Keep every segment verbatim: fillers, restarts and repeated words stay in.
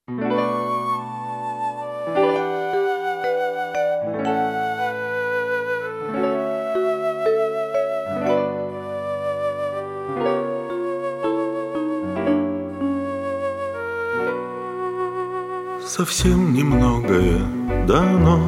Совсем немногое дано,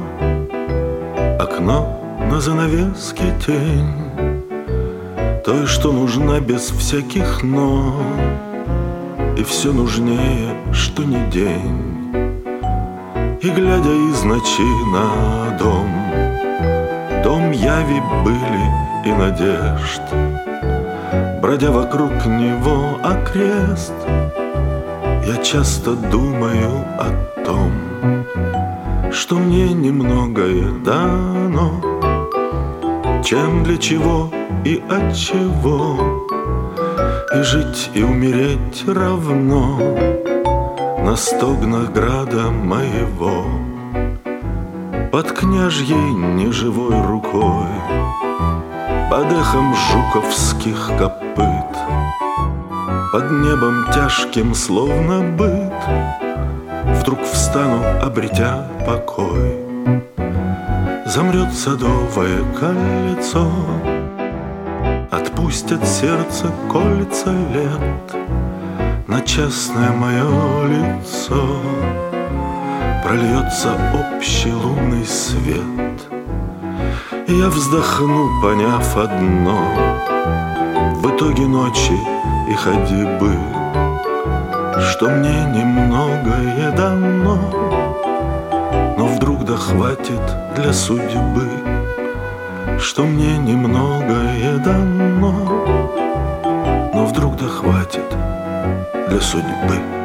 окно на занавеске тень, той, что нужна без всяких «но», и все нужнее, что ни день. И, глядя из ночи на дом, дом яви были и надежд, бродя вокруг него окрест, я часто думаю о том, что мне немногое дано, чем, для чего и от чего, и жить и умереть равно на стогнах града моего, под княжьей неживой рукой, под эхом жуковских копыт, под небом тяжким, словно быт, вдруг встану, обретя покой. Замрет садовое кольцо, отпустят сердце кольца лет на частное мое лицо, прольется общий лунный свет. И я вздохну, поняв одно: в итоге ночи и ходьбы, что мне немногое дано, но вдруг да хватит для судьбы, что мне немногое дано, но вдруг да хватит для судьбы.